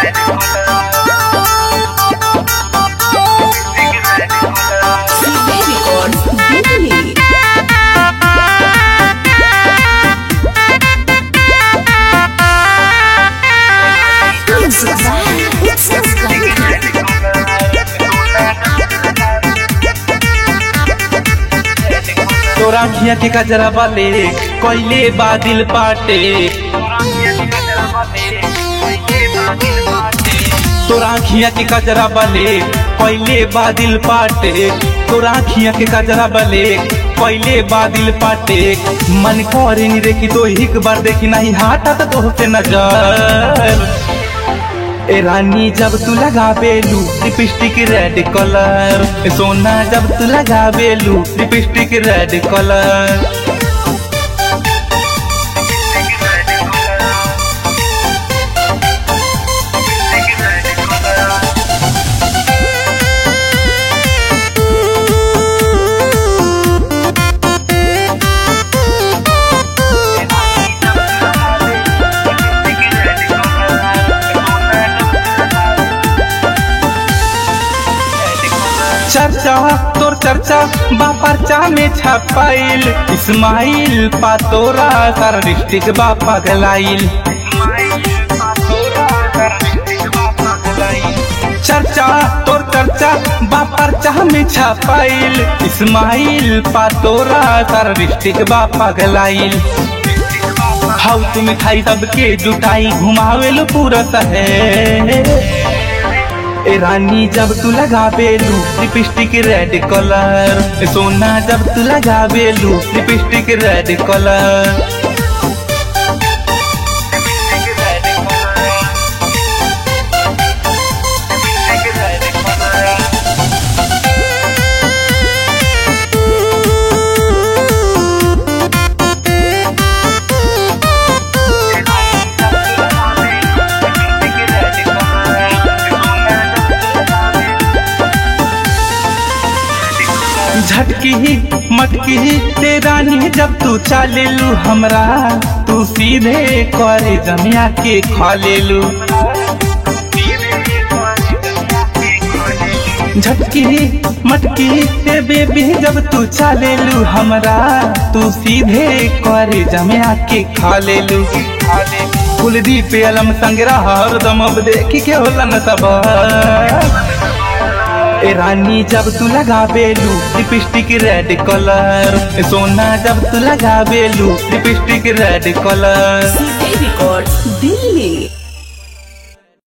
तोरा खिया के कजरा वाले कोयले बादल पाटे, तोरा खिया के कजरा वाले कोयले बादल पाटे, तोरा खिया के कजरा वाले कोयले बादल पाटे। मन करे नी देखी तो एक बार देखी नहीं हाटा तो होते नजर। ए रानी जब तू लगावेलू लिपस्टिक रेड कलर, सोना जब तू लगावेलू लिपस्टिक रेड कलर। चर्चा तोर चर्चा बापर्चा में छपाइल, इस्माइल पा तोरा सारा डिस्ट्रिक्ट बापा गलाइल। चर्चा तोर चर्चा बापर्चा में छपाइल, इस्माइल पा तोरा सारा डिस्ट्रिक्ट बापा गलाइल। हाउ तुम खाई सबके जुटाई घुमावेलो पूरा शहर। ए रानी जब तू लगावेलू लिपस्टिक रेड कलर, सोना जब तू लगावेलू लिपस्टिक रेड कलर। झटकी ही मटकी ही ते रानी जब तू चालेलू हमरा, तू सीधे करे जमिया के खा लेलू। झटकी ही मटकी ते बेबी जब तू चालेलू हमरा, तू सीधे करे जमिया के खा लेलू। कुलदीप अलम संगरा हरदम अब देखी के होला न सब। ए रानी जब तू लगावेलू लिपस्टिक रेड कलर, सोना जब तू लगावेलू लिपस्टिक रेड कलर। दिल्ली।